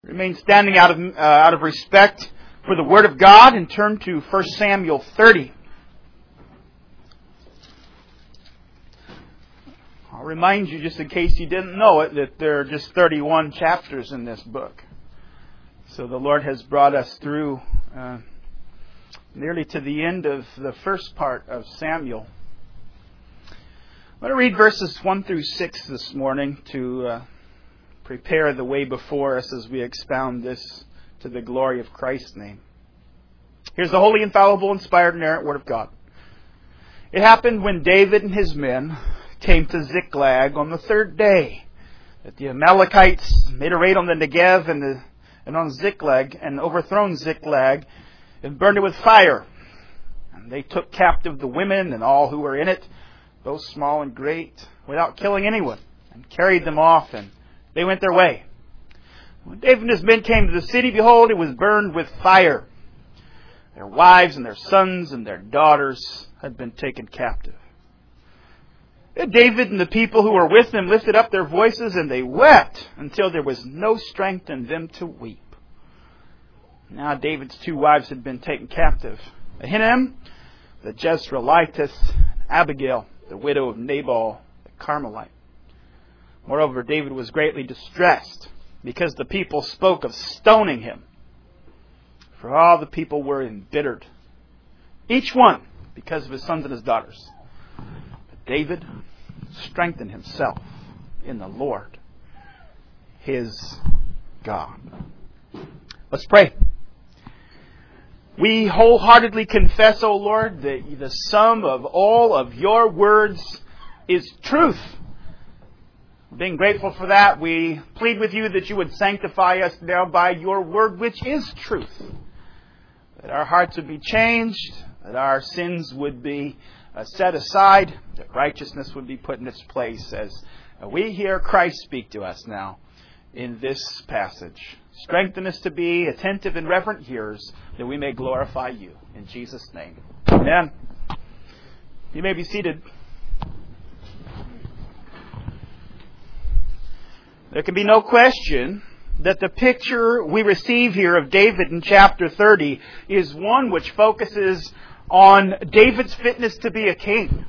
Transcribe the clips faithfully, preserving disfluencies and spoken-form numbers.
Remain standing out of uh, out of respect for the Word of God and turn to First Samuel thirty. I'll remind you, just in case you didn't know it, that there are just thirty-one chapters in this book. So the Lord has brought us through uh, nearly to the end of the first part of Samuel. I'm going to read verses one through six this morning to uh, prepare the way before us as we expound this to the glory of Christ's name. Here's the holy, infallible, inspired, inerrant Word of God. It happened when David and his men came to Ziklag on the third day that the Amalekites made a raid on the Negev and, the, and on Ziklag and overthrown Ziklag and burned it with fire. And they took captive the women and all who were in it, both small and great, without killing anyone, and carried them off, and they went their way. When David and his men came to the city, behold, it was burned with fire. Their wives and their sons and their daughters had been taken captive. And David and the people who were with him lifted up their voices, and they wept until there was no strength in them to weep. Now David's two wives had been taken captive: Ahinoam, the Jezreelitess, and Abigail, the widow of Nabal, the Carmelite. Moreover, David was greatly distressed, because the people spoke of stoning him. For all the people were embittered, each one because of his sons and his daughters. But David strengthened himself in the Lord, his God. Let's pray. We wholeheartedly confess, O Lord, that the sum of all of your words is truth. Being grateful for that, we plead with you that you would sanctify us now by your word, which is truth. That our hearts would be changed, that our sins would be uh, set aside, that righteousness would be put in its place as uh, we hear Christ speak to us now in this passage. Strengthen us to be attentive and reverent hearers, that we may glorify you. In Jesus' name. Amen. You may be seated. There can be no question that the picture we receive here of David in chapter thirty is one which focuses on David's fitness to be a king.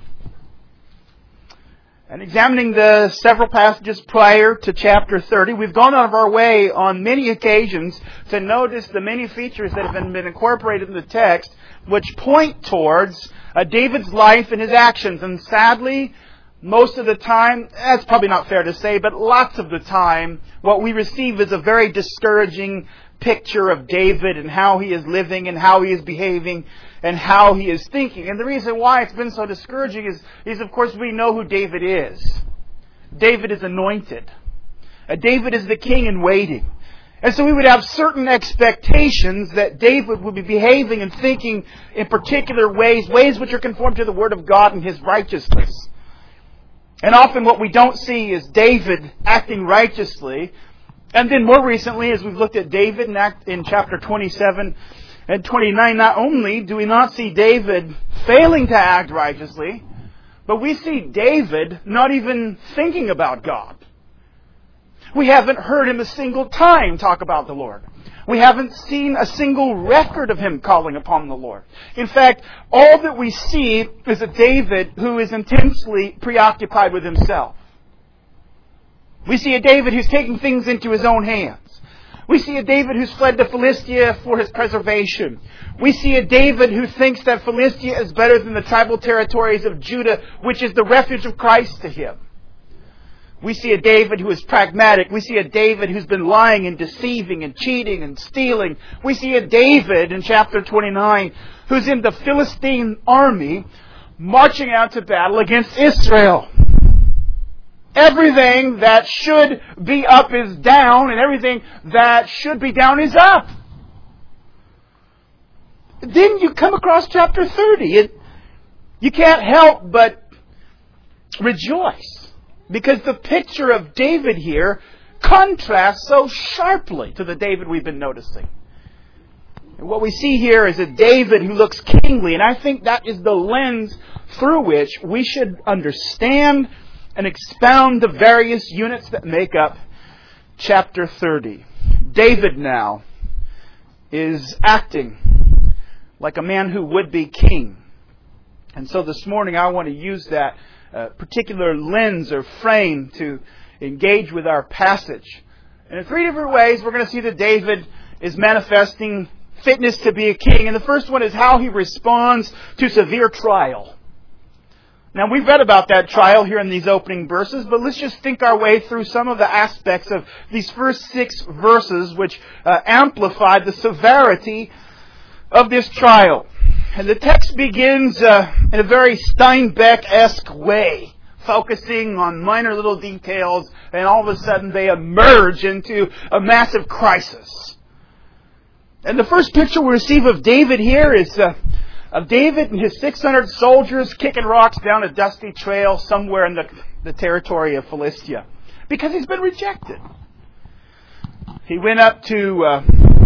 And examining the several passages prior to chapter thirty, we've gone out of our way on many occasions to notice the many features that have been, been incorporated in the text which point towards uh, David's life and his actions. And sadly, most of the time, that's probably not fair to say, but lots of the time, what we receive is a very discouraging picture of David and how he is living and how he is behaving and how he is thinking. And the reason why it's been so discouraging is, is of course, we know who David is. David is anointed. Uh, David is the king in waiting. And so we would have certain expectations that David would be behaving and thinking in particular ways, ways which are conformed to the Word of God and His righteousness. And often what we don't see is David acting righteously. And then more recently, as we've looked at David in, act, in chapter twenty-seven and twenty-nine, not only do we not see David failing to act righteously, but we see David not even thinking about God. We haven't heard him a single time talk about the Lord. We haven't seen a single record of him calling upon the Lord. In fact, all that we see is a David who is intensely preoccupied with himself. We see a David who's taking things into his own hands. We see a David who's fled to Philistia for his preservation. We see a David who thinks that Philistia is better than the tribal territories of Judah, which is the refuge of Christ to him. We see a David who is pragmatic. We see a David who's been lying and deceiving and cheating and stealing. We see a David in chapter twenty-nine who's in the Philistine army marching out to battle against Israel. Everything that should be up is down, and everything that should be down is up. Then you come across chapter thirty. It, you can't help but rejoice, because the picture of David here contrasts so sharply to the David we've been noticing. And what we see here is a David who looks kingly, and I think that is the lens through which we should understand and expound the various units that make up chapter thirty. David now is acting like a man who would be king. And so this morning I want to use that uh, particular lens or frame to engage with our passage. And in three different ways we're going to see that David is manifesting fitness to be a king. And the first one is how he responds to severe trial. Now, we've read about that trial here in these opening verses, but let's just think our way through some of the aspects of these first six verses which uh, amplify the severity of this trial. And the text begins uh, in a very Steinbeck-esque way, focusing on minor little details, and all of a sudden they emerge into a massive crisis. And the first picture we receive of David here is uh, of David and his six hundred soldiers kicking rocks down a dusty trail somewhere in the, the territory of Philistia, because he's been rejected. He went up to uh,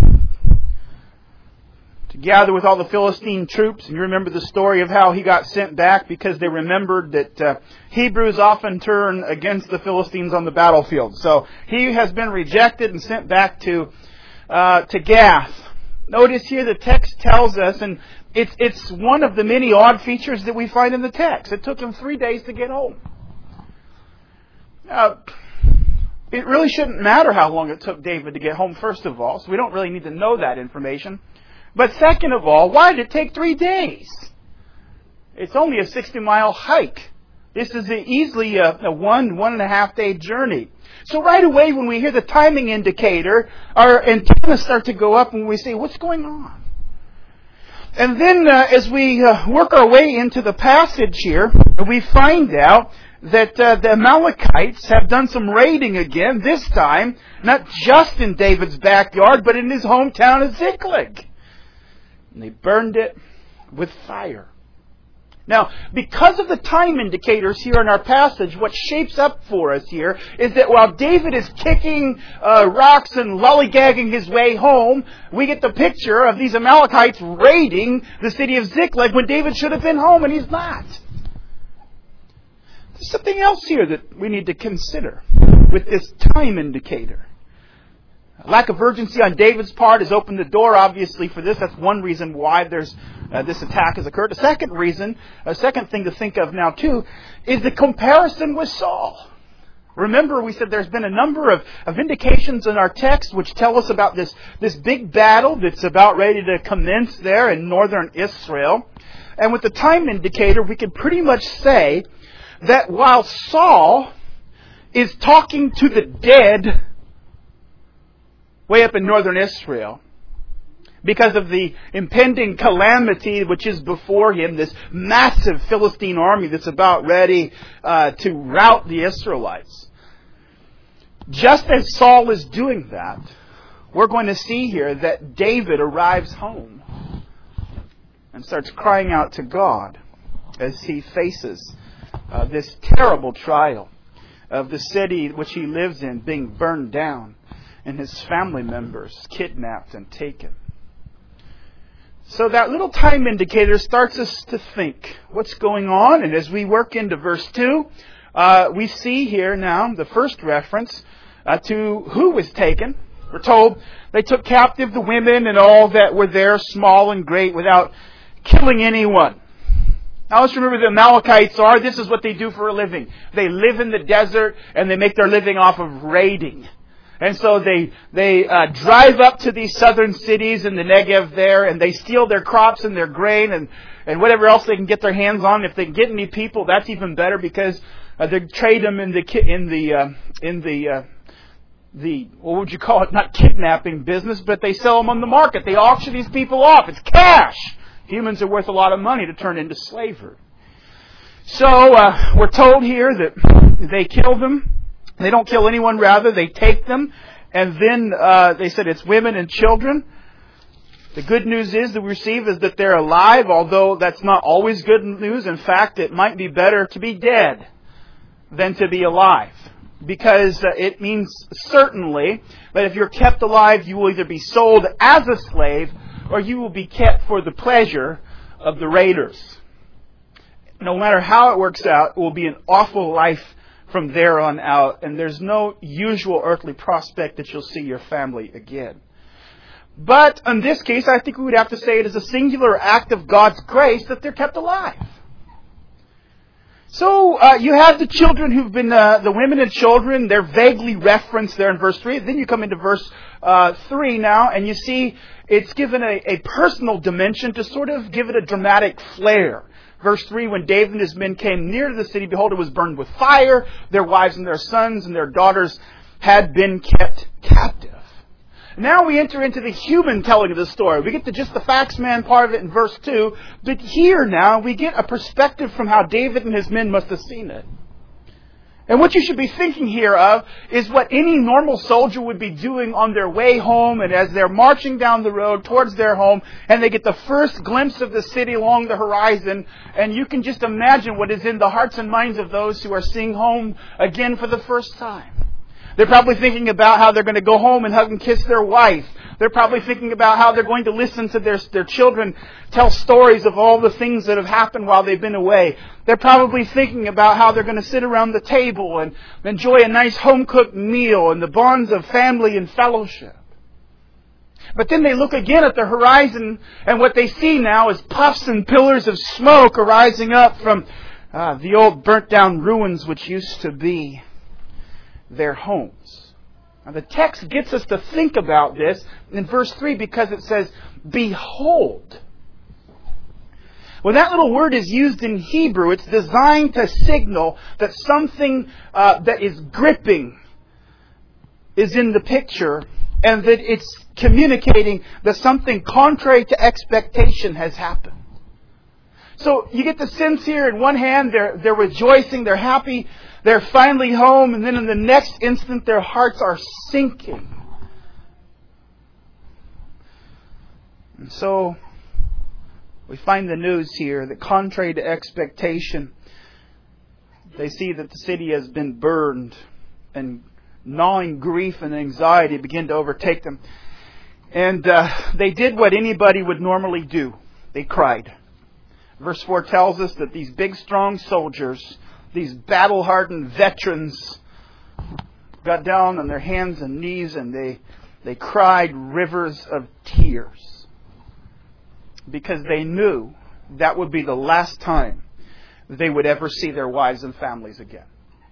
to gather with all the Philistine troops, and you remember the story of how he got sent back because they remembered that uh, Hebrews often turn against the Philistines on the battlefield. So he has been rejected and sent back to uh, to Gath. Notice here the text tells us, and it's it's one of the many odd features that we find in the text. It took him three days to get home. Now, it really shouldn't matter how long it took David to get home, first of all, so we don't really need to know that information. But second of all, why did it take three days? It's only a sixty-mile hike. This is a, easily a, a one, one and a half day journey. So right away when we hear the timing indicator, our antennas start to go up and we say, what's going on? And then uh, as we uh, work our way into the passage here, we find out that uh, the Amalekites have done some raiding again, this time not just in David's backyard, but in his hometown of Ziklag. And they burned it with fire. Now, because of the time indicators here in our passage, what shapes up for us here is that while David is kicking uh, rocks and lollygagging his way home, we get the picture of these Amalekites raiding the city of Ziklag when David should have been home, and he's not. There's something else here that we need to consider with this time indicator. A lack of urgency on David's part has opened the door, obviously, for this. That's one reason why there's uh, this attack has occurred. The second reason, a second thing to think of now, too, is the comparison with Saul. Remember, we said there's been a number of, of indications in our text which tell us about this, this big battle that's about ready to commence there in northern Israel. And with the time indicator, we can pretty much say that while Saul is talking to the dead way up in northern Israel, because of the impending calamity which is before him, this massive Philistine army that's about ready uh, to rout the Israelites. Just as Saul is doing that, we're going to see here that David arrives home and starts crying out to God as he faces uh, this terrible trial of the city which he lives in being burned down and his family members kidnapped and taken. So that little time indicator starts us to think what's going on. And as we work into verse two, uh, we see here now the first reference uh, to who was taken. We're told they took captive the women and all that were there, small and great, without killing anyone. Now let's remember the Amalekites are, this is what they do for a living. They live in the desert and they make their living off of raiding. And so they they uh, drive up to these southern cities in the Negev there, and they steal their crops and their grain and, and whatever else they can get their hands on. If they can get any people, that's even better, because uh, they trade them in the in the uh, in the uh, the what would you call it? Not kidnapping business, but they sell them on the market. They auction these people off. It's cash. Humans are worth a lot of money to turn into slavery. So uh, we're told here that they kill them. They don't kill anyone, rather, they take them. And then uh, they said it's women and children. The good news is that we receive is that they're alive, although that's not always good news. In fact, it might be better to be dead than to be alive. Because uh, it means certainly that if you're kept alive, you will either be sold as a slave or you will be kept for the pleasure of the raiders. No matter how it works out, it will be an awful life from there on out, and there's no usual earthly prospect that you'll see your family again. But in this case, I think we would have to say it is a singular act of God's grace that they're kept alive. So uh, you have the children who've been, uh, the women and children, they're vaguely referenced there in verse three. Then you come into verse uh, three now, and you see it's given a, a personal dimension to sort of give it a dramatic flair. Verse three, when David and his men came near to the city, behold, it was burned with fire. Their wives and their sons and their daughters had been kept captive. Now we enter into the human telling of the story. We get to just the facts man part of it in verse two. But here now we get a perspective from how David and his men must have seen it. And what you should be thinking here of is what any normal soldier would be doing on their way home, and as they're marching down the road towards their home, and they get the first glimpse of the city along the horizon, and you can just imagine what is in the hearts and minds of those who are seeing home again for the first time. They're probably thinking about how they're going to go home and hug and kiss their wife. They're probably thinking about how they're going to listen to their, their children tell stories of all the things that have happened while they've been away. They're probably thinking about how they're going to sit around the table and enjoy a nice home-cooked meal and the bonds of family and fellowship. But then they look again at the horizon, and what they see now is puffs and pillars of smoke arising up from uh, the old burnt-down ruins which used to be their homes. Now the text gets us to think about this in verse three because it says, behold. When that little word is used in Hebrew, it's designed to signal that something uh, that is gripping is in the picture, and that it's communicating that something contrary to expectation has happened. So you get the sense here, in one hand, they're, they're rejoicing, they're happy, they're finally home, and then in the next instant, their hearts are sinking. And so, we find the news here that contrary to expectation, they see that the city has been burned, and gnawing grief and anxiety begin to overtake them. And uh, they did what anybody would normally do. They cried. Verse four tells us that these big, strong soldiers, these battle-hardened veterans, got down on their hands and knees and they, they cried rivers of tears. Because they knew that would be the last time they would ever see their wives and families again.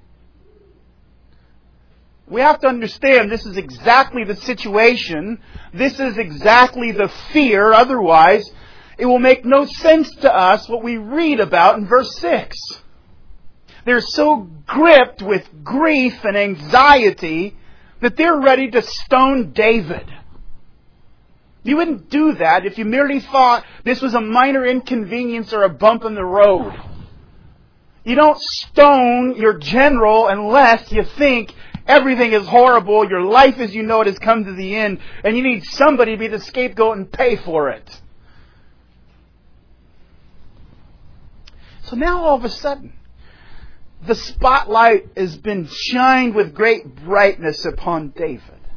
We have to understand this is exactly the situation. This is exactly the fear. Otherwise, it will make no sense to us what we read about in verse six. They're so gripped with grief and anxiety that they're ready to stone David. You wouldn't do that if you merely thought this was a minor inconvenience or a bump in the road. You don't stone your general unless you think everything is horrible, your life as you know it has come to the end, and you need somebody to be the scapegoat and pay for it. So now all of a sudden, the spotlight has been shined with great brightness upon David.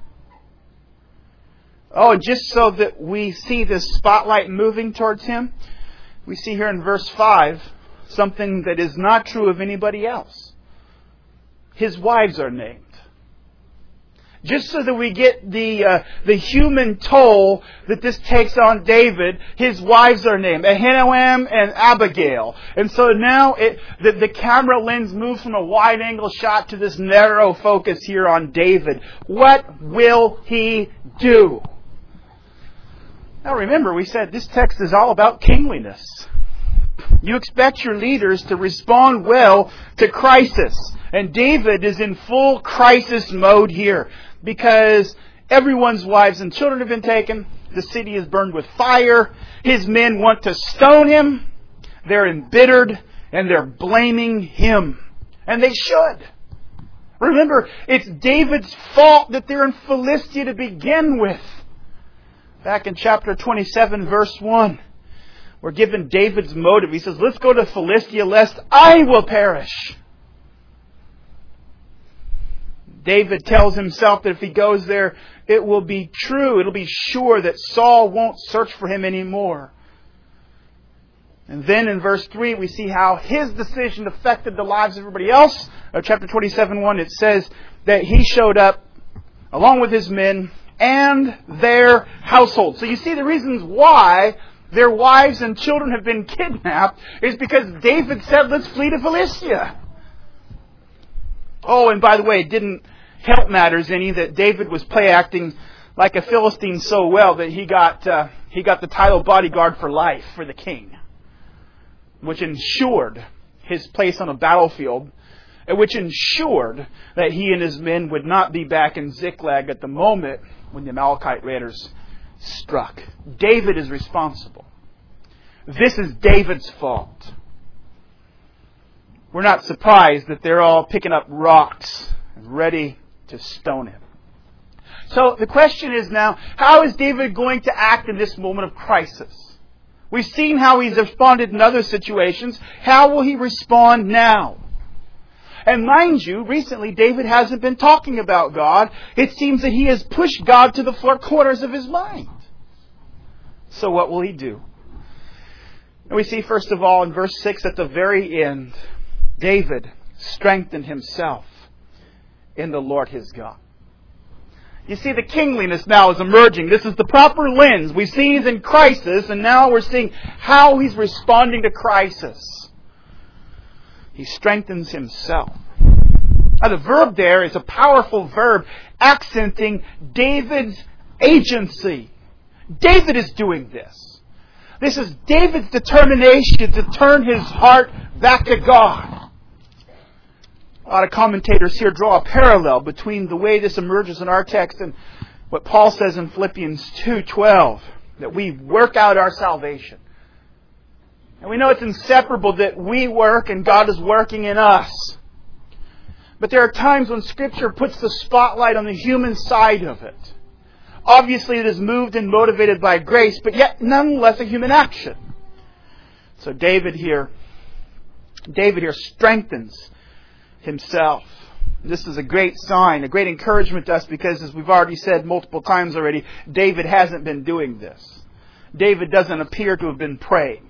Oh, and just so that we see this spotlight moving towards him, we see here in verse five something that is not true of anybody else. His wives are named. Just so that we get the uh, the human toll that this takes on David, his wives are named, Ahinoam and Abigail. And so now it, the, the camera lens moves from a wide-angle shot to this narrow focus here on David. What will he do? Now remember, we said this text is all about kingliness. You expect your leaders to respond well to crisis. And David is in full crisis mode here. Because everyone's wives and children have been taken. The city is burned with fire. His men want to stone him. They're embittered. And they're blaming him. And they should. Remember, it's David's fault that they're in Philistia to begin with. Back in chapter twenty-seven, verse one. We're given David's motive. He says, let's go to Philistia lest I will perish. David tells himself that if he goes there, it will be true. It'll be sure that Saul won't search for him anymore. And then in verse three, we see how his decision affected the lives of everybody else. Uh, chapter twenty-seven, one, it says that he showed up along with his men and their household. So you see the reasons why their wives and children have been kidnapped is because David said, let's flee to Philistia. Oh, and by the way, it didn't help matters any that David was play acting like a Philistine so well that he got uh, he got the title bodyguard for life for the king, which ensured his place on a battlefield, and which ensured that he and his men would not be back in Ziklag at the moment when the Amalekite raiders struck. David is responsible. This is David's fault. We're not surprised that they're all picking up rocks and ready to stone him. So the question is now, how is David going to act in this moment of crisis? We've seen how he's responded in other situations. How will he respond now? And mind you, recently David hasn't been talking about God. It seems that he has pushed God to the four corners of his mind. So what will he do? And we see first of all in verse six at the very end, David strengthened himself in the Lord his God. You see, the kingliness now is emerging. This is the proper lens. We've seen he's in crisis, and now we're seeing how he's responding to crisis. He strengthens himself. Now, the verb there is a powerful verb accenting David's agency. David is doing this. This is David's determination to turn his heart back to God. A lot of commentators here draw a parallel between the way this emerges in our text and what Paul says in Philippians two twelve, that we work out our salvation. And we know it's inseparable that we work and God is working in us. But there are times when Scripture puts the spotlight on the human side of it. Obviously it is moved and motivated by grace, but yet nonetheless a human action. So David here, David here strengthens himself. This is a great sign, a great encouragement to us because, as we've already said multiple times already, David hasn't been doing this. David doesn't appear to have been praying.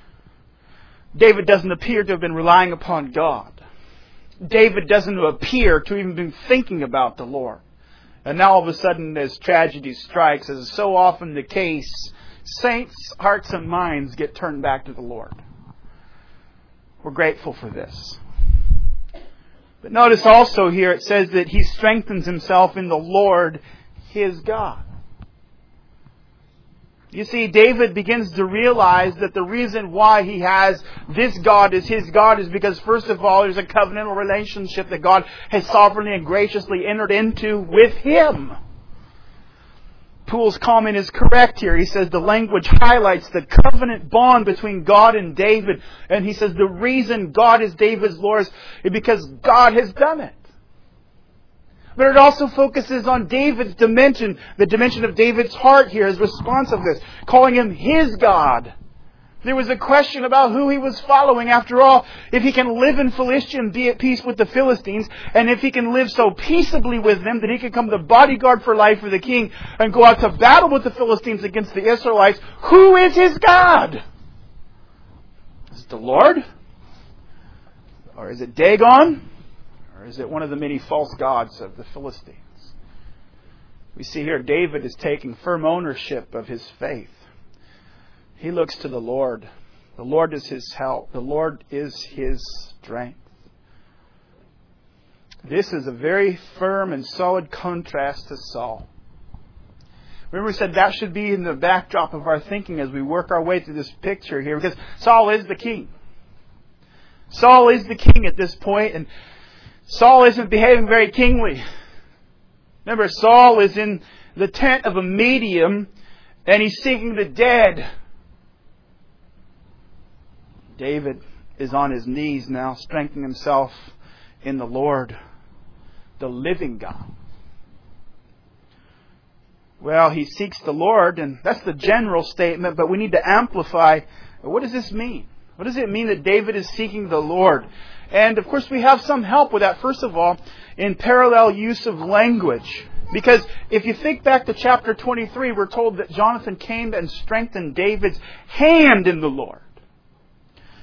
David doesn't appear to have been relying upon God. David doesn't appear to even be thinking about the Lord. And now all of a sudden, as tragedy strikes, as is so often the case, saints' hearts and minds get turned back to the Lord. We're grateful for this. But notice also here it says that he strengthens himself in the Lord his God. You see, David begins to realize that the reason why he has this God as his God is because, first of all, there's a covenantal relationship that God has sovereignly and graciously entered into with him. Poole's comment is correct here. He says the language highlights the covenant bond between God and David. And he says the reason God is David's Lord is because God has done it. But it also focuses on David's dimension, the dimension of David's heart here, his responsiveness, calling him his God. There was a question about who he was following. After all, if he can live in Philistia and be at peace with the Philistines, and if he can live so peaceably with them that he can become the bodyguard for life for the king and go out to battle with the Philistines against the Israelites, who is his God? Is it the Lord? Or is it Dagon? Or is it one of the many false gods of the Philistines? We see here David is taking firm ownership of his faith. He looks to the Lord. The Lord is his help. The Lord is his strength. This is a very firm and solid contrast to Saul. Remember we said that should be in the backdrop of our thinking as we work our way through this picture here, because Saul is the king. Saul is the king at this point, and Saul isn't behaving very kingly. Remember, Saul is in the tent of a medium, and he's seeking the dead. David is on his knees now, strengthening himself in the Lord, the living God. Well, he seeks the Lord, and that's the general statement, but we need to amplify. What does this mean? What does it mean that David is seeking the Lord? And, of course, we have some help with that, first of all, in parallel use of language. Because if you think back to chapter twenty-three, we're told that Jonathan came and strengthened David's hand in the Lord.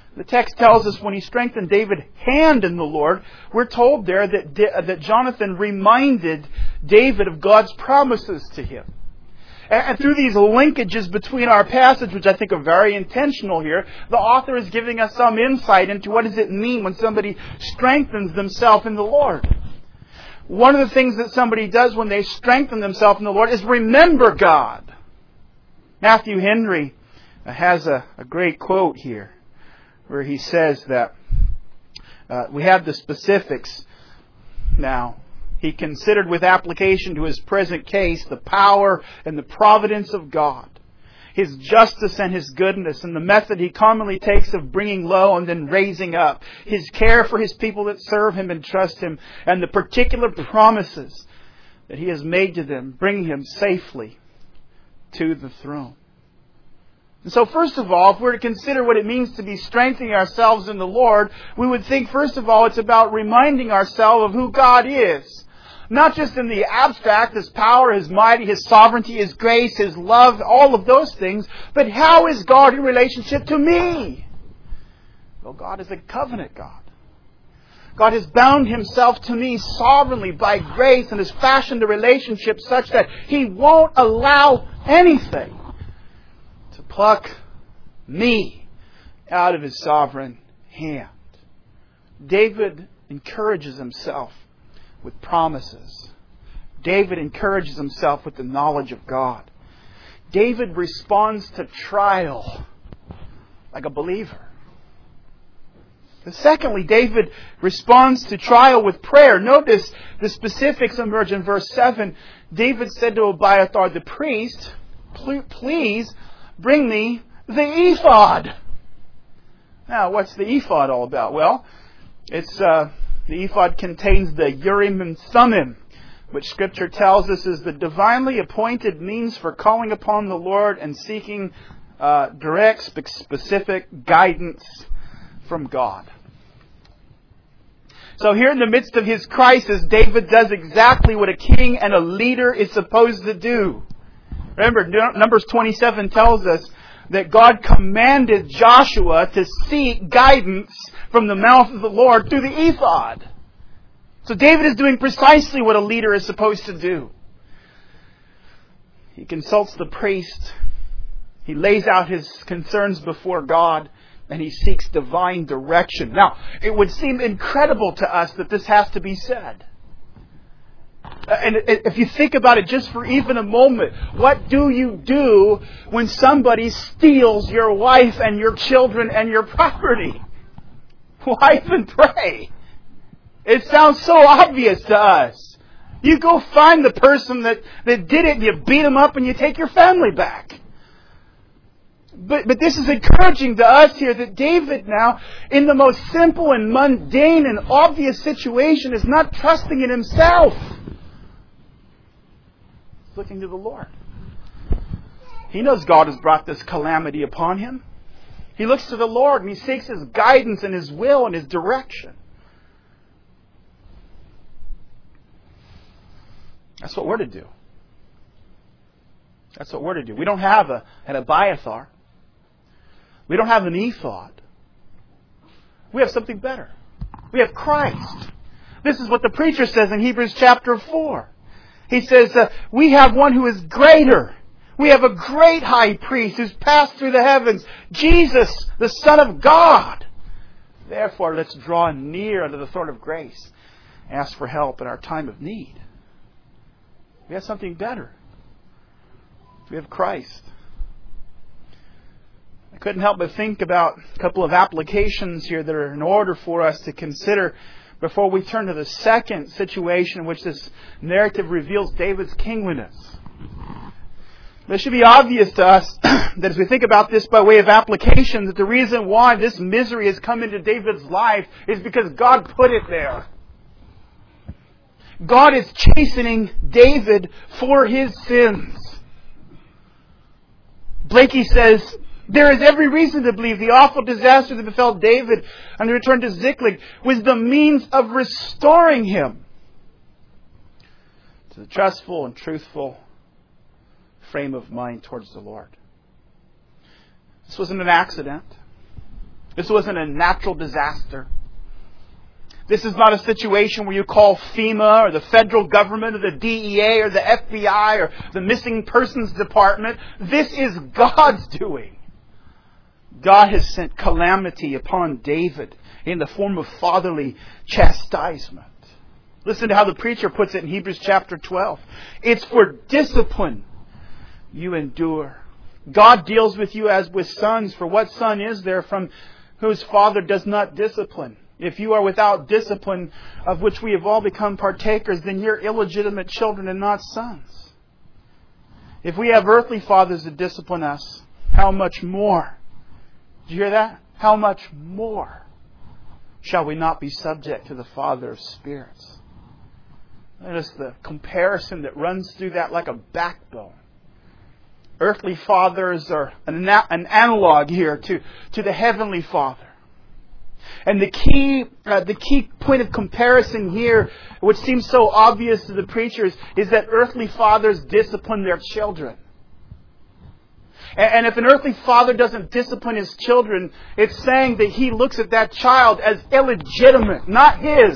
The text tells us when he strengthened David's hand in the Lord, we're told there that, that Jonathan reminded David of God's promises to him. And through these linkages between our passage, which I think are very intentional here, the author is giving us some insight into what does it mean when somebody strengthens themselves in the Lord. One of the things that somebody does when they strengthen themselves in the Lord is remember God. Matthew Henry has a, a great quote here where he says that uh, we have the specifics now. He considered with application to his present case the power and the providence of God, His justice and His goodness, and the method He commonly takes of bringing low and then raising up, His care for His people that serve Him and trust Him, and the particular promises that He has made to them, bringing Him safely to the throne. And so first of all, if we're to consider what it means to be strengthening ourselves in the Lord, we would think first of all it's about reminding ourselves of who God is. Not just in the abstract, His power, His mighty, His sovereignty, His grace, His love, all of those things, but how is God in relationship to me? Well, God is a covenant God. God has bound Himself to me sovereignly by grace and has fashioned a relationship such that He won't allow anything to pluck me out of His sovereign hand. David encourages himself with promises. David encourages himself with the knowledge of God. David responds to trial like a believer. And secondly, David responds to trial with prayer. Notice the specifics emerge in verse seven. David said to Abiathar the priest, "Please bring me the ephod." Now, what's the ephod all about? Well, it's uh, the ephod contains the Urim and Thummim, which Scripture tells us is the divinely appointed means for calling upon the Lord and seeking uh, direct, specific guidance from God. So here in the midst of his crisis, David does exactly what a king and a leader is supposed to do. Remember, Numbers twenty-seven tells us that God commanded Joshua to seek guidance from the mouth of the Lord through the ephod. So David is doing precisely what a leader is supposed to do. He consults the priest. He lays out his concerns before God, and he seeks divine direction. Now, it would seem incredible to us that this has to be said. And if you think about it just for even a moment, what do you do when somebody steals your wife and your children and your property? Wife and pray. It sounds so obvious to us. You go find the person that, that did it and you beat them up and you take your family back. But, but this is encouraging to us here that David now, in the most simple and mundane and obvious situation, is not trusting in himself. He's looking to the Lord. He knows God has brought this calamity upon him. He looks to the Lord and he seeks His guidance and His will and His direction. That's what we're to do. That's what we're to do. We don't have a, an Abiathar. We don't have an ephod. We have something better. We have Christ. This is what the preacher says in Hebrews chapter four. He says, uh, we have one who is greater. We have a great high priest who's passed through the heavens, Jesus, the Son of God. Therefore, let's draw near unto the throne of grace, ask for help in our time of need. We have something better. We have Christ. I couldn't help but think about a couple of applications here that are in order for us to consider before we turn to the second situation in which this narrative reveals David's kingliness. It should be obvious to us that as we think about this by way of application, that the reason why this misery has come into David's life is because God put it there. God is chastening David for his sins. Blakey says, there is every reason to believe the awful disaster that befell David on the return to Ziklag was the means of restoring him to the trustful and truthful frame of mind towards the Lord. This wasn't an accident. This wasn't a natural disaster. This is not a situation where you call FEMA or the federal government or the D E A or the F B I or the Missing Persons Department. This is God's doing. God has sent calamity upon David in the form of fatherly chastisement. Listen to how the preacher puts it in Hebrews chapter twelve. It's for discipline you endure. God deals with you as with sons. For what son is there from whose father does not discipline? If you are without discipline, of which we have all become partakers, then you're illegitimate children and not sons. If we have earthly fathers that discipline us, how much more? Did you hear that? How much more shall we not be subject to the Father of spirits? Notice the comparison that runs through that like a backbone. Earthly fathers are an, an analog here to, to the Heavenly Father. And the key, uh, the key point of comparison here, which seems so obvious to the preachers, is that earthly fathers discipline their children. And, and if an earthly father doesn't discipline his children, it's saying that he looks at that child as illegitimate, not his.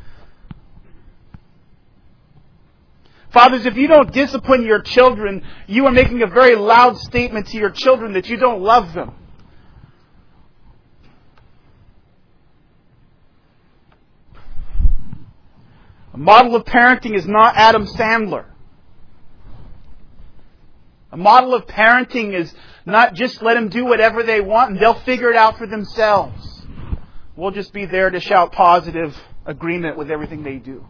Fathers, if you don't discipline your children, you are making a very loud statement to your children that you don't love them. A model of parenting is not Adam Sandler. A model of parenting is not just let them do whatever they want and they'll figure it out for themselves. We'll just be there to shout positive agreement with everything they do.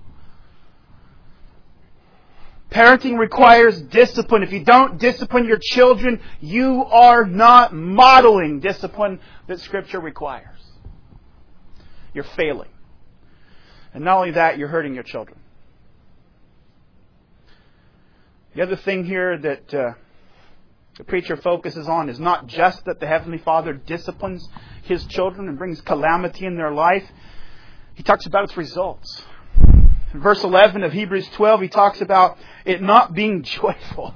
Parenting requires discipline. If you don't discipline your children, you are not modeling discipline that Scripture requires. You're failing. And not only that, you're hurting your children. The other thing here that uh, the preacher focuses on is not just that the Heavenly Father disciplines His children and brings calamity in their life. He talks about its results. In verse eleven of Hebrews twelve, he talks about it not being joyful.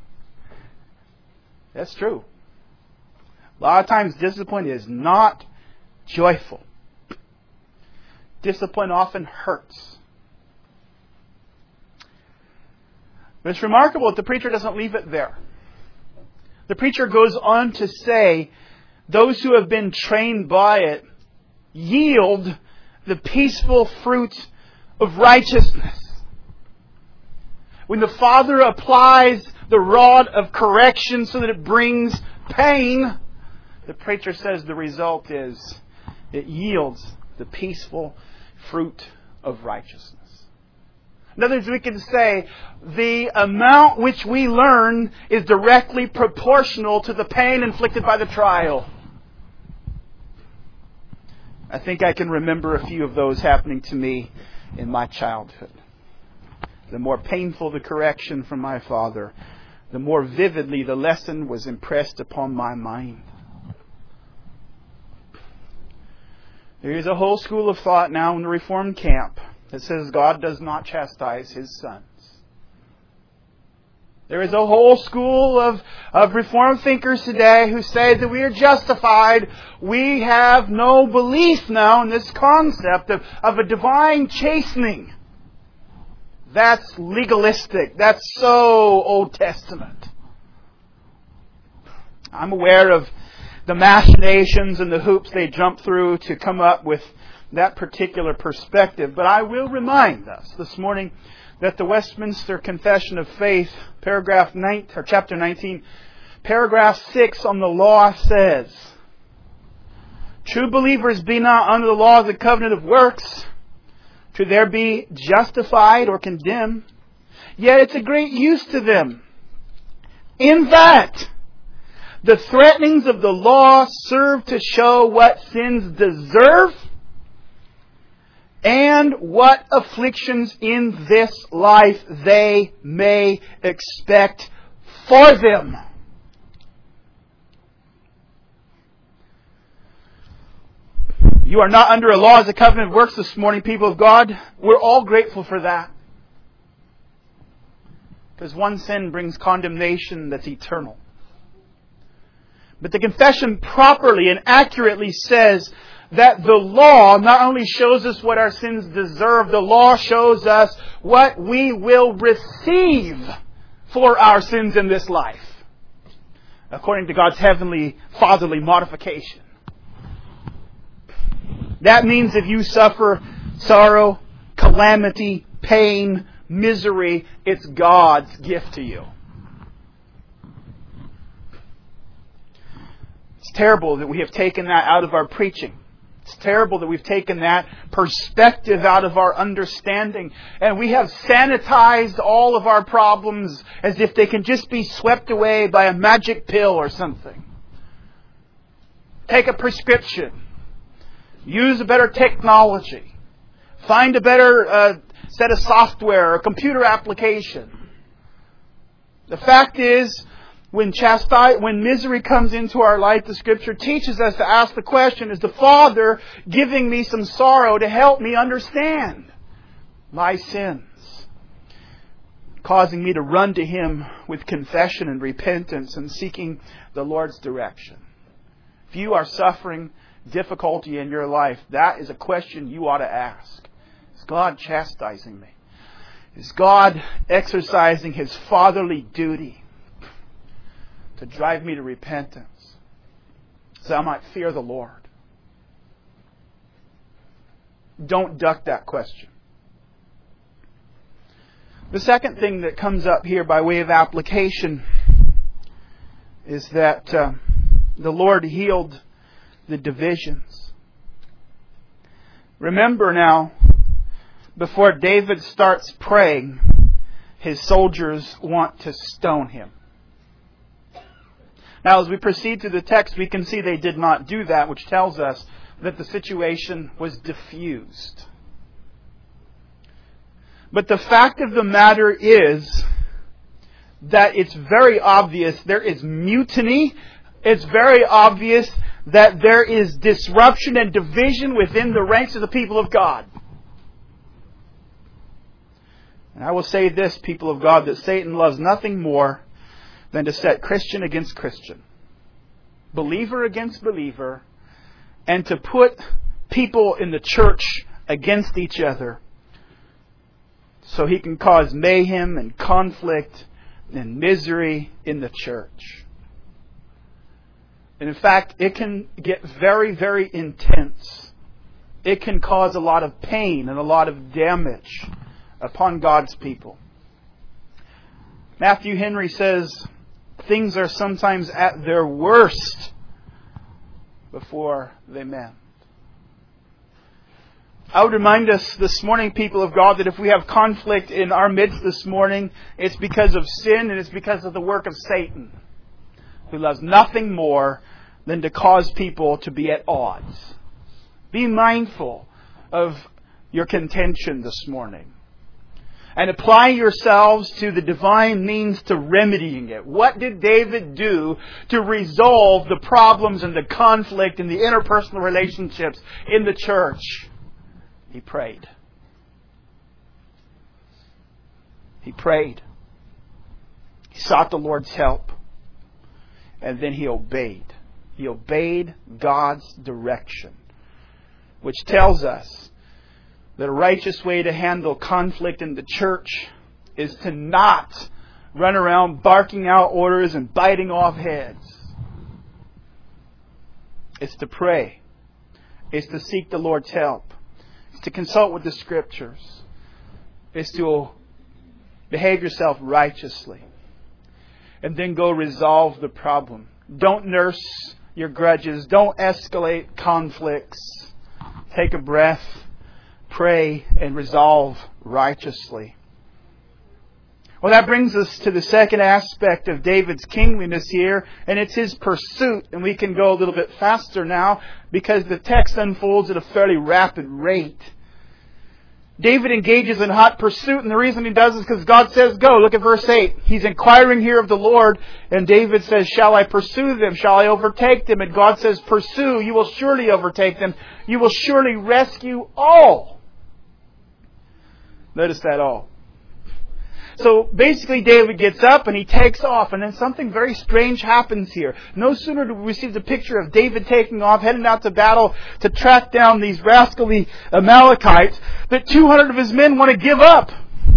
That's true. A lot of times discipline is not joyful. Discipline often hurts. But it's remarkable that the preacher doesn't leave it there. The preacher goes on to say, those who have been trained by it yield the peaceful fruit of righteousness. When the Father applies the rod of correction so that it brings pain, the preacher says the result is it yields the peaceful fruit of righteousness. In other words, we can say the amount which we learn is directly proportional to the pain inflicted by the trial. I think I can remember a few of those happening to me in my childhood. The more painful the correction from my father, the more vividly the lesson was impressed upon my mind. There is a whole school of thought now in the Reformed camp that says God does not chastise His sons. There is a whole school of, of Reformed thinkers today who say that we are justified. We have no belief now in this concept of, of a divine chastening. That's legalistic. That's so Old Testament. I'm aware of the machinations and the hoops they jump through to come up with that particular perspective. But I will remind us this morning that the Westminster Confession of Faith, paragraph nine, or chapter nineteen, paragraph six on the law says, true believers be not under the law of the covenant of works, to there be justified or condemned, yet it's a great use to them, in that the threatenings of the law serve to show what sins deserve and what afflictions in this life they may expect for them. You are not under a law as a covenant of works this morning, people of God. We're all grateful for that. Because one sin brings condemnation that's eternal. But the confession properly and accurately says that the law not only shows us what our sins deserve, the law shows us what we will receive for our sins in this life, according to God's heavenly, fatherly modification. That means if you suffer sorrow, calamity, pain, misery, it's God's gift to you. It's terrible that we have taken that out of our preaching. It's terrible that we've taken that perspective out of our understanding. And we have sanitized all of our problems as if they can just be swept away by a magic pill or something. Take a prescription. Use a better technology. Find a better uh, set of software or computer application. The fact is, When chastise, when misery comes into our life, the Scripture teaches us to ask the question, is the Father giving me some sorrow to help me understand my sins? Causing me to run to Him with confession and repentance and seeking the Lord's direction. If you are suffering difficulty in your life, that is a question you ought to ask. Is God chastising me? Is God exercising His fatherly duty to drive me to repentance, so I might fear the Lord? Don't duck that question. The second thing that comes up here by way of application is that uh, the Lord healed the divisions. Remember now, before David starts praying, his soldiers want to stone him. Now, as we proceed through the text, we can see they did not do that, which tells us that the situation was diffused. But the fact of the matter is that it's very obvious there is mutiny. It's very obvious that there is disruption and division within the ranks of the people of God. And I will say this, people of God, that Satan loves nothing more than to set Christian against Christian, believer against believer, and to put people in the church against each other so he can cause mayhem and conflict and misery in the church. And in fact, it can get very, very intense. It can cause a lot of pain and a lot of damage upon God's people. Matthew Henry says, things are sometimes at their worst before they mend. I would remind us this morning, people of God, that if we have conflict in our midst this morning, it's because of sin and it's because of the work of Satan, who loves nothing more than to cause people to be at odds. Be mindful of your contention this morning, and apply yourselves to the divine means to remedying it. What did David do to resolve the problems and the conflict and the interpersonal relationships in the church? He prayed. He prayed. He sought the Lord's help. And then he obeyed. He obeyed God's direction, which tells us that a righteous way to handle conflict in the church is to not run around barking out orders and biting off heads. It's to pray. It's to seek the Lord's help. It's to consult with the Scriptures. It's to behave yourself righteously. And then go resolve the problem. Don't nurse your grudges. Don't escalate conflicts. Take a breath. Pray and resolve righteously. Well, that brings us to the second aspect of David's kingliness here, and it's his pursuit. And we can go a little bit faster now because the text unfolds at a fairly rapid rate. David engages in hot pursuit, and the reason he does is because God says go. Look at verse eight. He's inquiring here of the Lord, and David says, shall I pursue them? Shall I overtake them? And God says, pursue. You will surely overtake them. You will surely rescue all. Notice that all. So basically David gets up and he takes off, and then something very strange happens here. No sooner do we receive the picture of David taking off, heading out to battle to track down these rascally Amalekites, that two hundred of his men want to give up.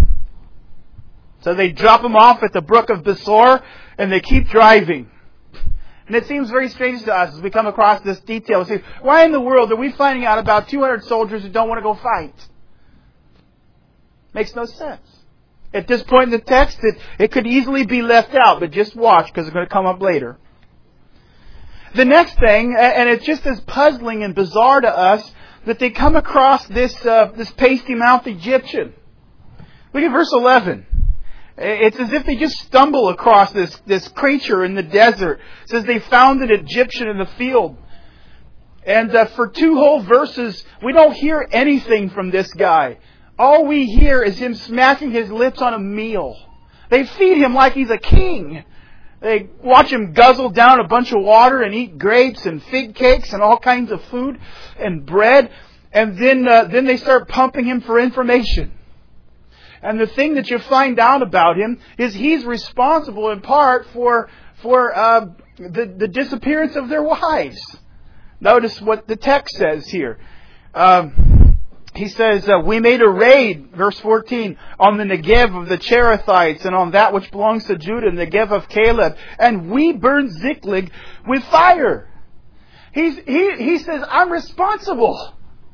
So they drop him off at the brook of Besor, and they keep driving. And it seems very strange to us as we come across this detail. See, why in the world are we finding out about two hundred soldiers who don't want to go fight? Makes no sense. At this point in the text, it, it could easily be left out, but just watch because it's going to come up later. The next thing, and it's just as puzzling and bizarre to us, that they come across this uh, this pasty-mouthed Egyptian. Look at verse eleven. It's as if they just stumble across this, this creature in the desert. It says they found an Egyptian in the field. And uh, for two whole verses, we don't hear anything from this guy. All we hear is him smacking his lips on a meal. They feed him like he's a king. They watch him guzzle down a bunch of water and eat grapes and fig cakes and all kinds of food and bread. And then, uh, then they start pumping him for information. And the thing that you find out about him is he's responsible in part for for uh, the, the disappearance of their wives. Notice what the text says here. Um, he says, uh, we made a raid, verse fourteen, on the Negev of the Cherethites and on that which belongs to Judah, the Negev of Caleb. And we burned Ziklag with fire. He's, he, he says, I'm responsible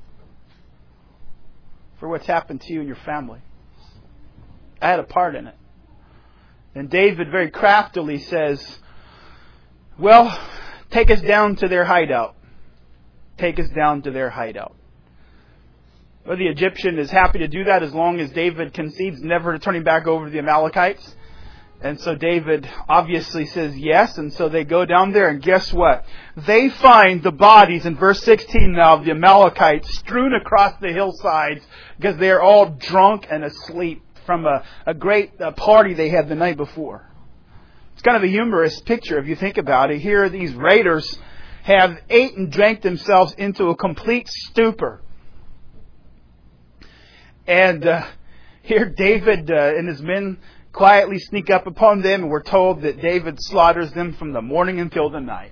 for what's happened to you and your family. I had a part in it. And David very craftily says, well, take us down to their hideout. Take us down to their hideout. Well, the Egyptian is happy to do that as long as David concedes never turning back over to the Amalekites. And so David obviously says yes, and so they go down there, and guess what? They find the bodies in verse sixteen now of the Amalekites strewn across the hillsides because they're all drunk and asleep from a, a great uh, party they had the night before. It's kind of a humorous picture if you think about it. Here these raiders have ate and drank themselves into a complete stupor. And uh, here David uh, and his men quietly sneak up upon them, and we're told that David slaughters them from the morning until the night.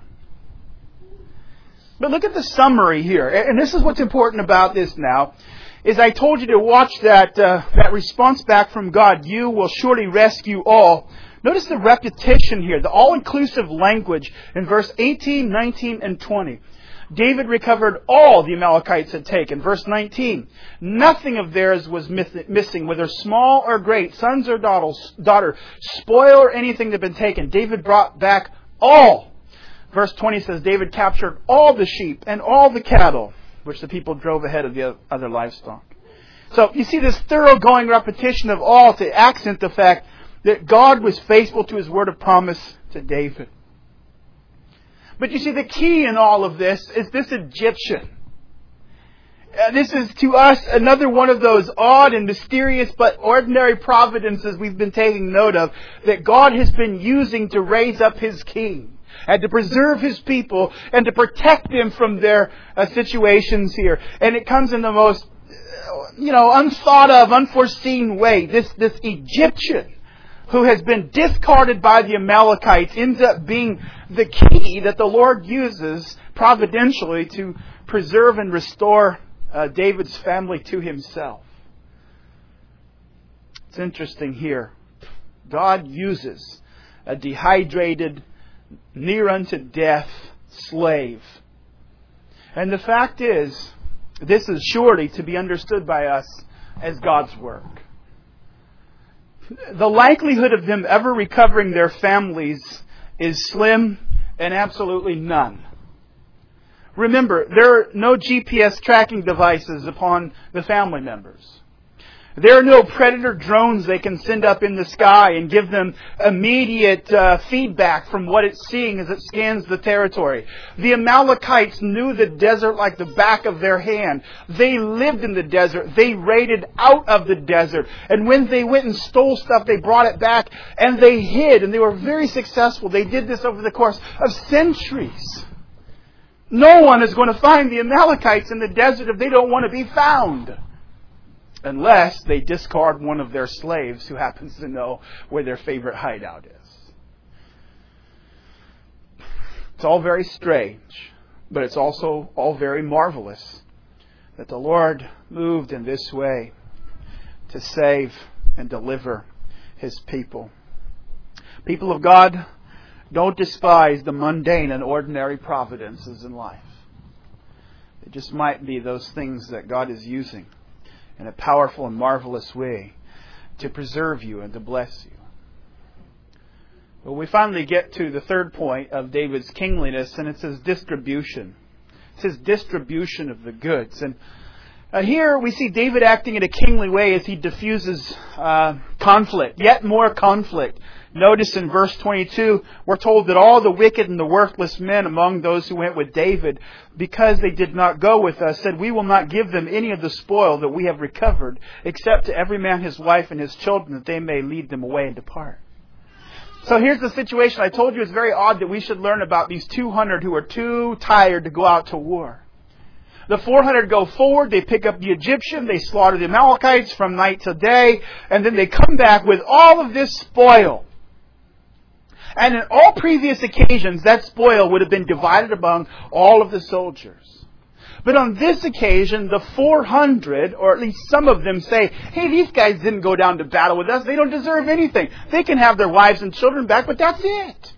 But look at the summary here. And this is what's important about this now. Is I told you to watch that uh, that response back from God. You will surely rescue all. Notice the repetition here, the all-inclusive language in verse eighteen, nineteen, and twenty. David recovered all the Amalekites had taken. Verse nineteen, nothing of theirs was missing, whether small or great, sons or daughter, spoil or anything that had been taken. David brought back all. Verse twenty says David captured all the sheep and all the cattle, which the people drove ahead of the other livestock. So you see this thoroughgoing repetition of all to accent the fact that God was faithful to His word of promise to David. But you see, the key in all of this is this Egyptian. Uh, this is to us another one of those odd and mysterious but ordinary providences we've been taking note of that God has been using to raise up His king and to preserve His people and to protect them from their uh, situations here. And it comes in the most, you know, unthought of, unforeseen way. This, this Egyptian who has been discarded by the Amalekites ends up being the key that the Lord uses providentially to preserve and restore uh, David's family to Himself. It's interesting here. God uses a dehydrated, near unto death slave. And the fact is, this is surely to be understood by us as God's work. The likelihood of them ever recovering their families is slim and absolutely none. Remember, there are no G P S tracking devices upon the family members. There are no predator drones they can send up in the sky and give them immediate uh, feedback from what it's seeing as it scans the territory. The Amalekites knew the desert like the back of their hand. They lived in the desert. They raided out of the desert. And when they went and stole stuff, they brought it back and they hid. And they were very successful. They did this over the course of centuries. No one is going to find the Amalekites in the desert if they don't want to be found. unless they discard one of their slaves who happens to know where their favorite hideout is. It's all very strange, but it's also all very marvelous that the Lord moved in this way to save and deliver His people. People of God, don't despise the mundane and ordinary providences in life. It just might be those things that God is using in a powerful and marvelous way to preserve you and to bless you. Well, we finally get to the third point of David's kingliness, and it's his distribution. It's his distribution of the goods. And uh, here we see David acting in a kingly way as he diffuses uh, conflict, yet more conflict. Notice in verse twenty-two, we're told that all the wicked and the worthless men among those who went with David, because they did not go with us, said, we will not give them any of the spoil that we have recovered, except to every man his wife and his children, that they may lead them away and depart. So here's the situation. I told you it's very odd that we should learn about these two hundred who are too tired to go out to war. The four hundred go forward, they pick up the Egyptian, they slaughter the Amalekites from night to day, and then they come back with all of this spoil. And in all previous occasions, that spoil would have been divided among all of the soldiers. But on this occasion, the four hundred, or at least some of them, say, hey, these guys didn't go down to battle with us. They don't deserve anything. They can have their wives and children back, but that's it.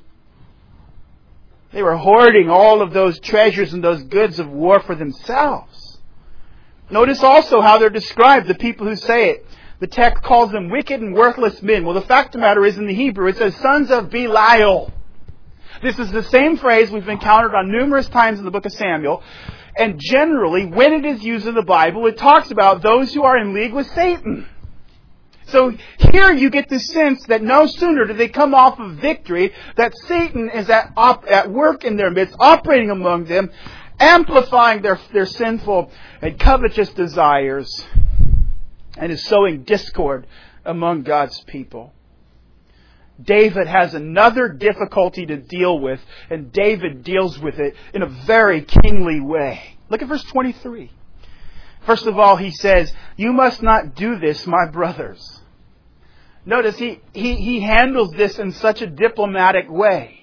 They were hoarding all of those treasures and those goods of war for themselves. Notice also how they're described, the people who say it. The text calls them wicked and worthless men. Well, the fact of the matter is, in the Hebrew, it says sons of Belial. This is the same phrase we've encountered on numerous times in the book of Samuel. And generally, when it is used in the Bible, it talks about those who are in league with Satan. So here you get the sense that no sooner do they come off of victory, that Satan is at, op, at work in their midst, operating among them, amplifying their, their sinful and covetous desires, and is sowing discord among God's people. David has another difficulty to deal with, and David deals with it in a very kingly way. Look at verse twenty-three. First of all, he says, you must not do this, my brothers. Notice he, he, he handles this in such a diplomatic way.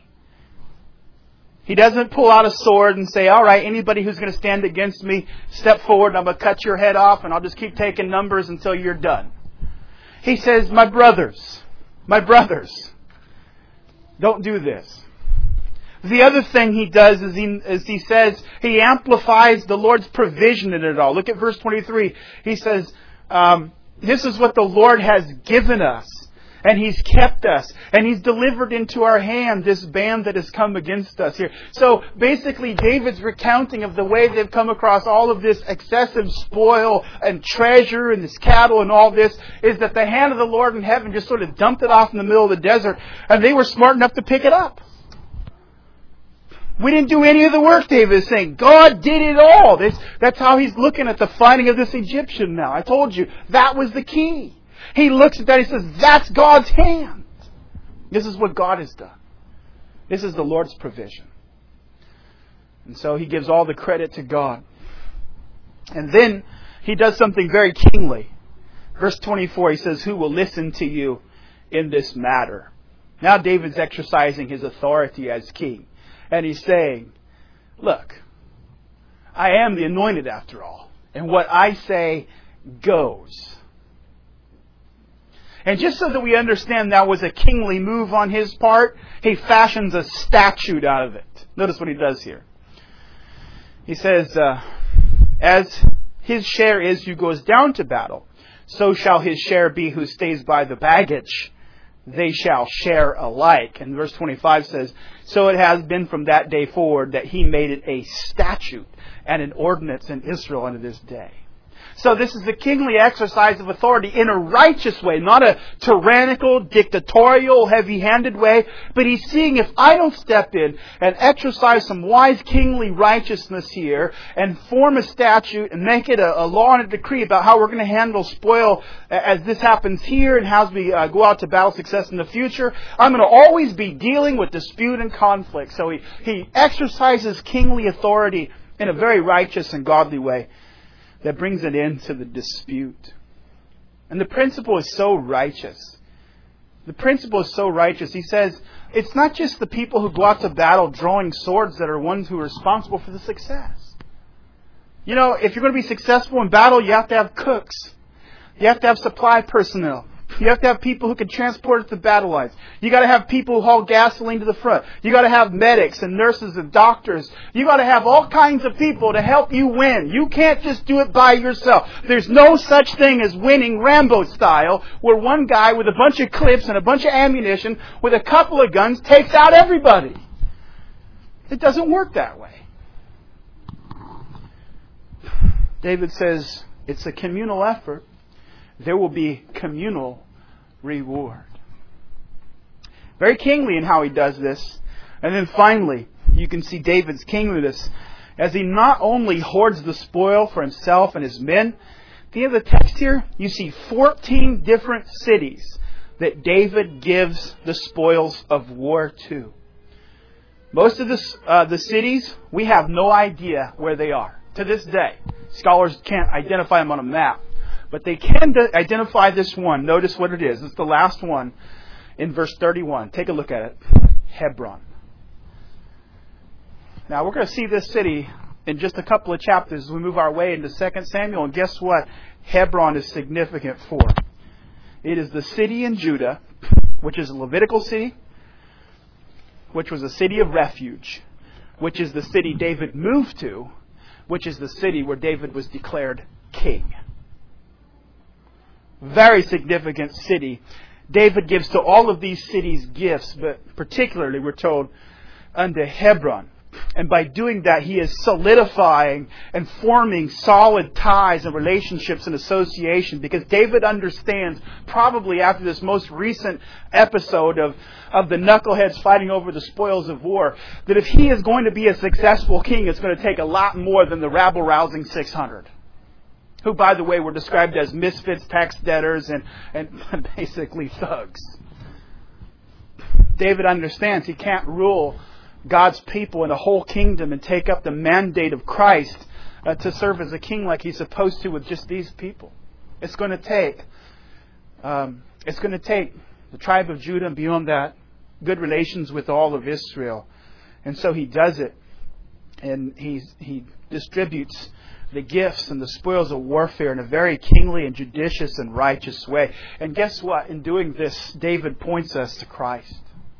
He doesn't pull out a sword and say, all right, anybody who's going to stand against me, step forward and I'm going to cut your head off and I'll just keep taking numbers until you're done. He says, my brothers, my brothers, don't do this. The other thing he does is he, is he says, he amplifies the Lord's provision in it all. Look at verse twenty-three. He says, um, this is what the Lord has given us. And He's kept us. And He's delivered into our hand this band that has come against us here. So basically David's recounting of the way they've come across all of this excessive spoil and treasure and this cattle and all this is that the hand of the Lord in heaven just sort of dumped it off in the middle of the desert. And they were smart enough to pick it up. We didn't do any of the work, David is saying. God did it all. This, that's how he's looking at the finding of this Egyptian now. I told you, that was the key. He looks at that and he says, that's God's hand. This is what God has done. This is the Lord's provision. And so he gives all the credit to God. And then he does something very kingly. Verse twenty-four, he says, who will listen to you in this matter? Now David's exercising his authority as king. And he's saying, look, I am the anointed after all. And what I say goes. And just so that we understand that was a kingly move on his part, he fashions a statute out of it. Notice what he does here. He says, uh, as his share is who goes down to battle, so shall his share be who stays by the baggage. They shall share alike. And verse twenty-five says, so it has been from that day forward that he made it a statute and an ordinance in Israel unto this day. So this is the kingly exercise of authority in a righteous way, not a tyrannical, dictatorial, heavy-handed way. But he's seeing if I don't step in and exercise some wise kingly righteousness here and form a statute and make it a, a law and a decree about how we're going to handle spoil as this happens here and how we uh, go out to battle success in the future, I'm going to always be dealing with dispute and conflict. So he, he exercises kingly authority in a very righteous and godly way that brings an end to the dispute. And the principle is so righteous. The principle is so righteous. He says, it's not just the people who go out to battle drawing swords that are ones who are responsible for the success. You know, if you're going to be successful in battle, you have to have cooks. You have to have supply personnel. You have to have people who can transport it to battle lines. You got to have people who haul gasoline to the front. You got to have medics and nurses and doctors. You got to have all kinds of people to help you win. You can't just do it by yourself. There's no such thing as winning Rambo style, where one guy with a bunch of clips and a bunch of ammunition with a couple of guns takes out everybody. It doesn't work that way. David says it's a communal effort. There will be communal reward. Very kingly in how he does this. And then finally, you can see David's kingliness as he not only hoards the spoil for himself and his men. At the end of the text here, you see fourteen different cities that David gives the spoils of war to. Most of this, uh, the cities, we have no idea where they are. To this day, scholars can't identify them on a map. But they can identify this one. Notice what it is. It's the last one in verse thirty-one. Take a look at it. Hebron. Now, we're going to see this city in just a couple of chapters as we move our way into Second Samuel. And guess what Hebron is significant for? It is the city in Judah, which is a Levitical city, which was a city of refuge, which is the city David moved to, which is the city where David was declared king. Very significant city. David gives to all of these cities gifts, but particularly we're told unto Hebron. And by doing that, he is solidifying and forming solid ties and relationships and association, because David understands, probably after this most recent episode of, of the knuckleheads fighting over the spoils of war, that if he is going to be a successful king, it's going to take a lot more than the rabble-rousing six hundred. Who, by the way, were described as misfits, tax debtors, and, and basically thugs. David understands he can't rule God's people and the whole kingdom and take up the mandate of Christ uh, to serve as a king like he's supposed to with just these people. It's going to take, um, it's going to take the tribe of Judah and beyond that, good relations with all of Israel. And so he does it. And he's, he distributes the gifts and the spoils of warfare in a very kingly and judicious and righteous way. And guess what? In doing this, David points us to Christ.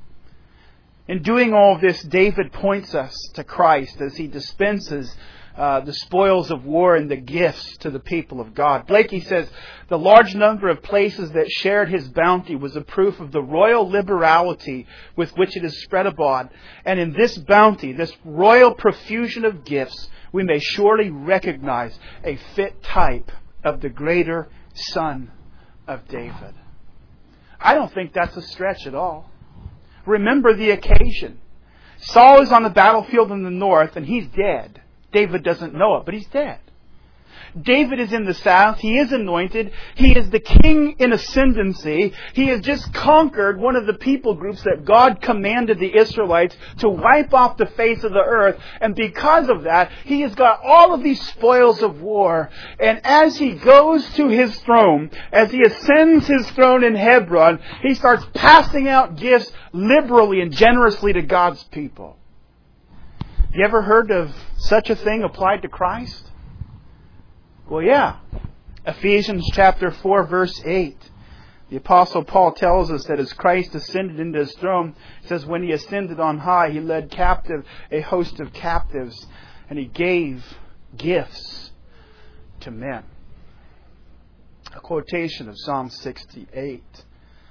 In doing all of this, David points us to Christ as he dispenses uh, the spoils of war and the gifts to the people of God. Blakey says, the large number of places that shared his bounty was a proof of the royal liberality with which it is spread abroad. And in this bounty, this royal profusion of gifts, we may surely recognize a fit type of the greater Son of David. I don't think that's a stretch at all. Remember the occasion. Saul is on the battlefield in the north and he's dead. David doesn't know it, but he's dead. David is in the south. He is anointed. He is the king in ascendancy. He has just conquered one of the people groups that God commanded the Israelites to wipe off the face of the earth. And because of that, he has got all of these spoils of war. And as he goes to his throne, as he ascends his throne in Hebron, he starts passing out gifts liberally and generously to God's people. You ever heard of such a thing applied to Christ? Well, yeah. Ephesians chapter four, verse eight. The Apostle Paul tells us that as Christ ascended into his throne, it says, when he ascended on high, he led captive a host of captives, and he gave gifts to men. A quotation of Psalm sixty-eight.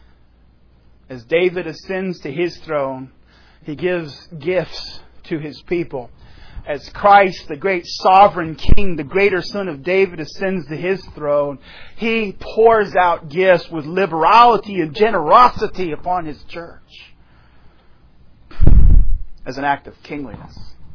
As David ascends to his throne, he gives gifts to his people. As Christ, the great sovereign King, the greater Son of David, ascends to his throne, he pours out gifts with liberality and generosity upon his church as an act of kingliness.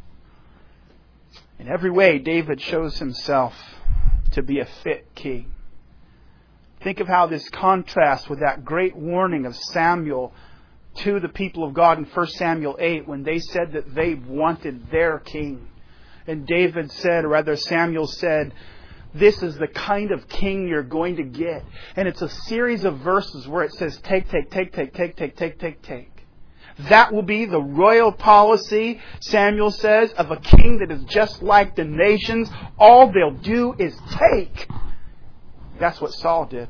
In every way, David shows himself to be a fit king. Think of how this contrasts with that great warning of Samuel to the people of God in First Samuel eight, when they said that they wanted their king. And David said, or rather Samuel said, this is the kind of king you're going to get. And it's a series of verses where it says, take, take, take, take, take, take, take, take, take. That will be the royal policy, Samuel says, of a king that is just like the nations. All they'll do is take. That's what Saul did.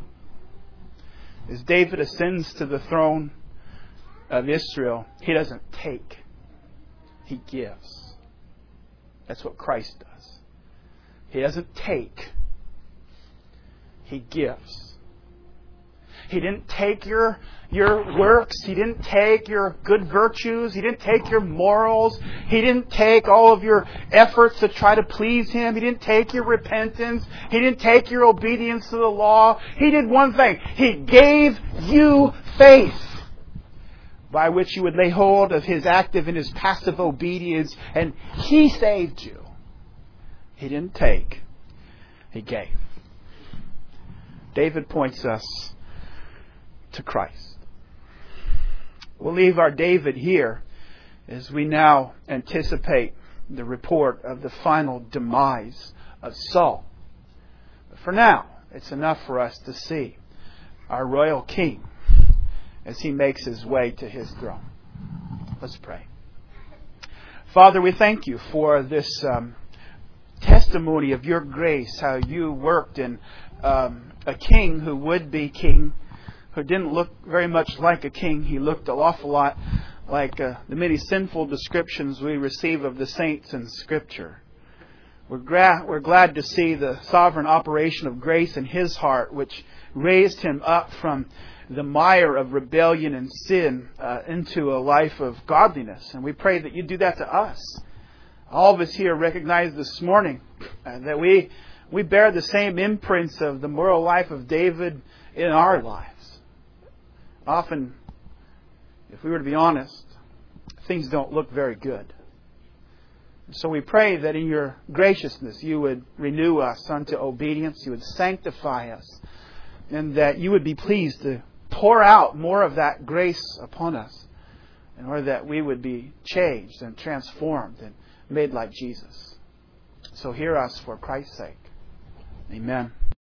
As David ascends to the throne of Israel, he doesn't take. He gives. That's what Christ does. He doesn't take. He gives. He didn't take your, your works. He didn't take your good virtues. He didn't take your morals. He didn't take all of your efforts to try to please Him. He didn't take your repentance. He didn't take your obedience to the law. He did one thing. He gave you faith, by which you would lay hold of His active and His passive obedience, and He saved you. He didn't take. He gave. David points us to Christ. We'll leave our David here as we now anticipate the report of the final demise of Saul. But for now, it's enough for us to see our royal king as he makes his way to his throne. Let's pray. Father, we thank you for this um, testimony of your grace, how you worked in um, a king who would be king, who didn't look very much like a king. He looked an awful lot like uh, the many sinful descriptions we receive of the saints in Scripture. We're, gra- we're glad to see the sovereign operation of grace in his heart, which raised him up from the mire of rebellion and sin uh, into a life of godliness. And we pray that you do that to us. All of us here recognize this morning uh, that we we bear the same imprints of the moral life of David in our lives. Often, if we were to be honest, things don't look very good. So we pray that in your graciousness you would renew us unto obedience, you would sanctify us, and that you would be pleased to pour out more of that grace upon us, in order that we would be changed and transformed and made like Jesus. So hear us for Christ's sake. Amen.